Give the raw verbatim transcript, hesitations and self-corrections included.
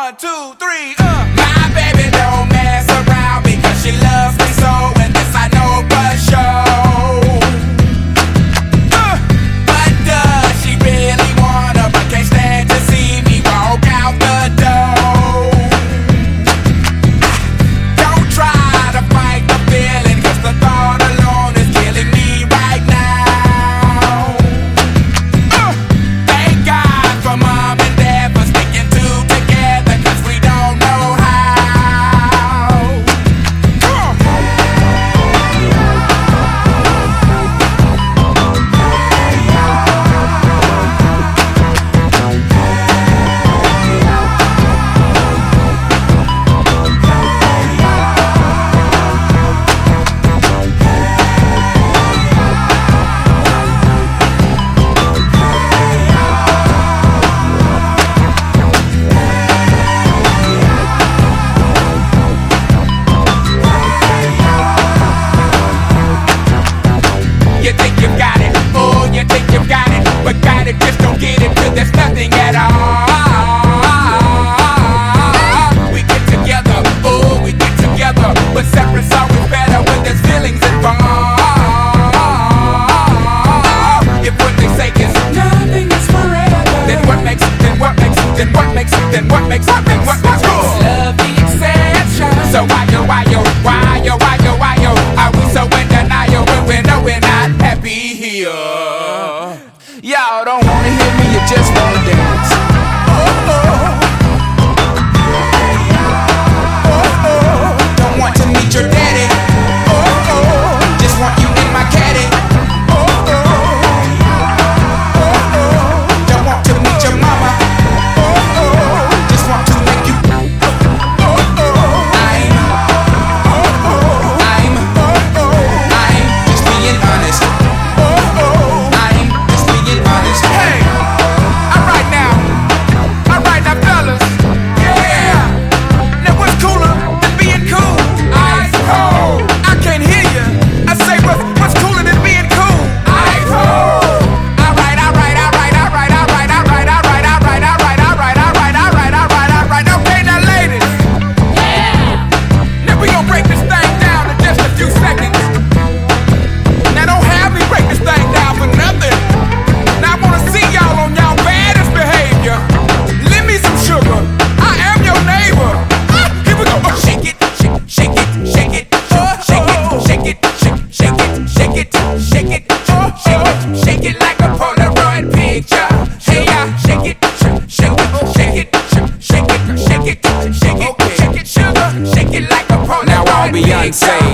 One, two, three, uh. My baby don't mess around because she loves me so, and this I know for sure. Uh, but does she really wanna, but can't stand to see me walk out the door? Don't try to fight the feeling, cause the thought alone is killing me right now. Uh, thank God for mom and dad for sticking two together, cause we don't know how. Come on. You think you got it, oh, you think you got it, but got it, just don't get it, cause there's nothing at all. We get together, oh, we get together, but separate's always better when there's feelings involved. If what they say is nothing is forever, then what makes, then what makes, then what makes, then what makes, what makes, what makes love the exception? So why yo, why yo, why yo, why yo, why yo, are we so in denial when we know we're not happy here? Y'all don't wanna hear me, you just wanna dance. Oh, oh. Oh, oh. Don't want to meet your daddy. Oh, oh. Just want you in my caddy. Oh, oh. Oh, oh. Don't want to meet your mama. Oh, oh. Just want to make you. Oh, oh. I'm. Oh, oh. I'm. Oh, oh. I'm just being honest. Oh, oh. I'm just being honest. Hey, alright now, alright now, fellas. Yeah. Now what's cooler than being cool? Ice cold. I can't hear you. I say what's what's cooler than being cool? Ice cold. Alright, alright, alright, alright, alright, alright, alright, alright, alright, alright, alright, alright, alright, alright. Okay, now ladies. Yeah. Now we gon' break this thing down in just a few seconds. Now don't have me break this thing down for nothing. Now I wanna see y'all on y'all baddest behavior. Lend me some sugar. I am your neighbor. Ah, here we go. Oh, shake it, shake, shake it, shake it, oh, shake it, shake it, shake, shake it, shake it, shake it, oh, shake it, shake it like a Polaroid picture. Hey, yeah, shake it, shake, shake it, shake it, shake it, shake it, shake it, shake it, shake it, sugar, shake it like a Polaroid picture. Now all Beyonce.